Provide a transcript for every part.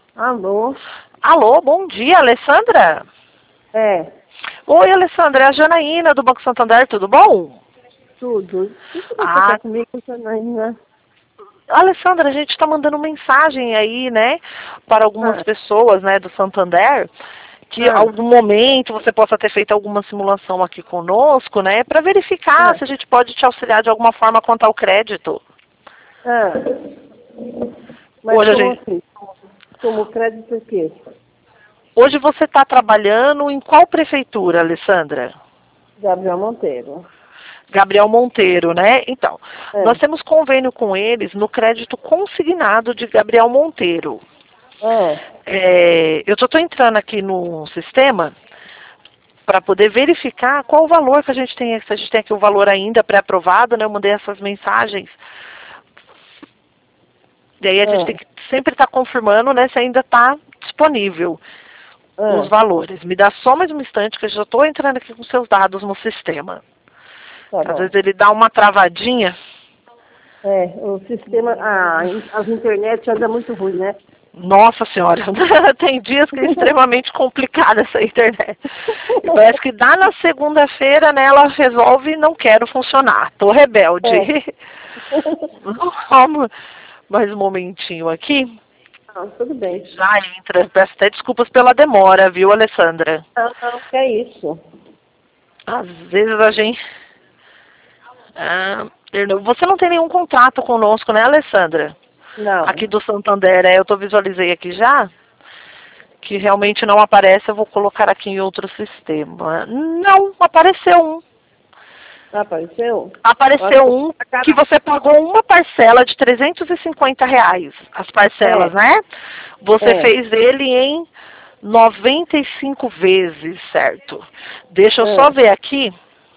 Alô? Alô, bom dia, Alessandra? É, Oi, Alessandra, é a Janaína do Banco Santander, tudo bom? tudo. O que você Ah, quer comigo, Janaína? Alessandra, a gente está mandando mensagem aí, né, para algumas Ah, pessoas, né, do Santander, que em ah, algum momento você possa ter feito alguma simulação aqui conosco, né, para verificar ah, se a gente pode te auxiliar de alguma forma quanto ao crédito. ah. Mas Hoje, a como gente, assim? Como crédito o quê? hoje você está trabalhando em qual prefeitura, Alessandra? Gabriel Monteiro. Gabriel Monteiro, né? Então, nós É. temos convênio com eles no crédito consignado de Gabriel Monteiro. Ah, Eu só estou entrando aqui no sistema para poder verificar qual o valor que a gente tem. Se a gente tem aqui o valor ainda pré-aprovado, né? Eu mandei essas mensagens. E aí a gente tem ah, que sempre estar confirmando, né, se ainda está disponível os ah. valores. Me dá só mais um instante que eu já estou entrando aqui com seus dados no sistema. Tá Às vezes bom. ele dá uma travadinha. É, o sistema, as internet anda muito ruim, né? Nossa senhora, tem dias que é extremamente complicada essa internet. E parece que dá na segunda-feira, né, ela resolve não quero funcionar. Tô rebelde. É. Vamos mais um momentinho aqui. Não, tudo bem. Já entra. Peço até desculpas pela demora, viu, Alessandra? Não, não, que é isso. Às vezes a gente. Você não tem nenhum contrato conosco, né, Alessandra? Aqui Não. do Santander, eu visualizei aqui já. Que realmente não aparece, eu vou colocar aqui em outro sistema. Não, apareceu um. Apareceu? Eu acho Apareceu que um a que cada... você pagou uma parcela de R$ 350, as parcelas, É, né? Você é. fez ele em 95 vezes, certo? Deixa eu só Ah, ver aqui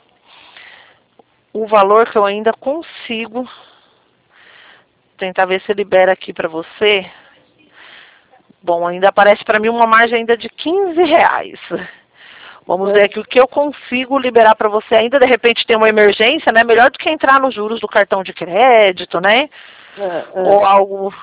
o valor que eu ainda consigo. Tentar ver se libera aqui para você. Bom, ainda aparece para mim uma margem ainda de R$ 15. Vamos ver aqui o que eu consigo liberar para você. Ainda de repente tem uma emergência, né? Melhor do que entrar nos juros do cartão de crédito, né? ah, Ou ah. algo.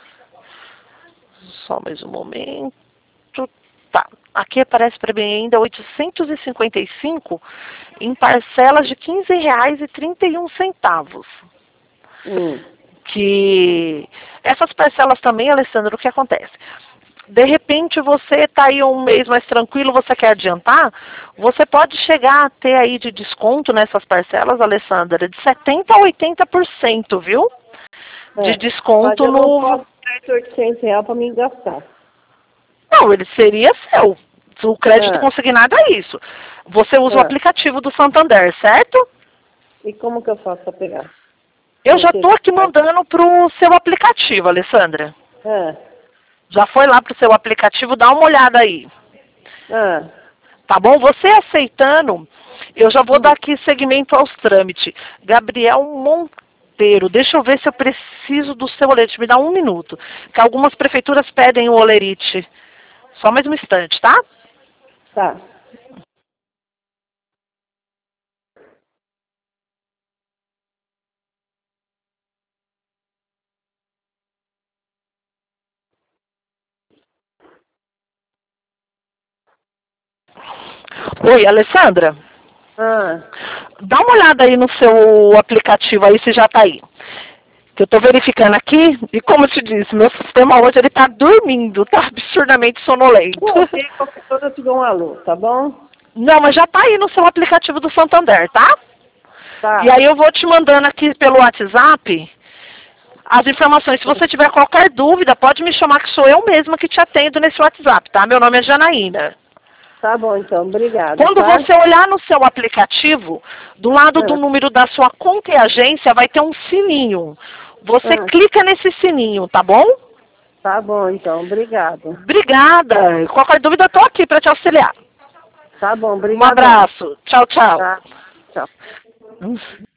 Só mais um momento. Tá. Aqui aparece para mim ainda 855 em parcelas de R$ 15,31. Hum. Que essas parcelas também, Alessandro, o que acontece? De repente você está aí um mês mais tranquilo, você quer adiantar, você pode chegar a ter aí de desconto nessas parcelas, Alessandra, de 70% a 80%, viu? De É. Mas desconto eu não no. posso ter esses R$ 800 para me gastar. Não, ele seria seu. O crédito Ah, consignado é isso. Você usa o ah. aplicativo do Santander, certo? E como que eu faço para pegar? Eu Sem já ter estou aqui esse... mandando para o seu aplicativo, Alessandra. Ah, Já foi lá para o seu aplicativo, dá uma olhada aí. ah. Tá bom? Você aceitando, eu já vou dar Hum. aqui segmento aos trâmites. Gabriel Monteiro, deixa eu ver se eu preciso do seu olerite. Me dá um minuto. Que algumas prefeituras pedem o olerite. Só mais um instante, tá? Tá. Oi, Alessandra. Ah, Dá uma olhada aí no seu aplicativo aí se já tá aí. Que eu tô verificando aqui, e como eu te disse, meu sistema hoje ele tá dormindo, tá absurdamente sonolento. ok, qualquer coisa eu te dou um alô, tá bom? Não, mas já tá aí no seu aplicativo do Santander, tá? E Tá. aí eu vou te mandando aqui pelo WhatsApp as informações. Se você tiver qualquer dúvida, pode me chamar que sou eu mesma que te atendo nesse WhatsApp, tá? Meu nome é Janaína. Tá bom, então. Obrigada, Quando tá? você olhar no seu aplicativo, do lado do Ah, número da sua conta e agência, vai ter um sininho. Você ah. clica nesse sininho, tá bom? Tá bom, então. Obrigada. Obrigada. Qualquer dúvida, eu tô aqui para te auxiliar. Tá bom, Um brigadão. abraço. Tchau, tchau. Tá. Tchau.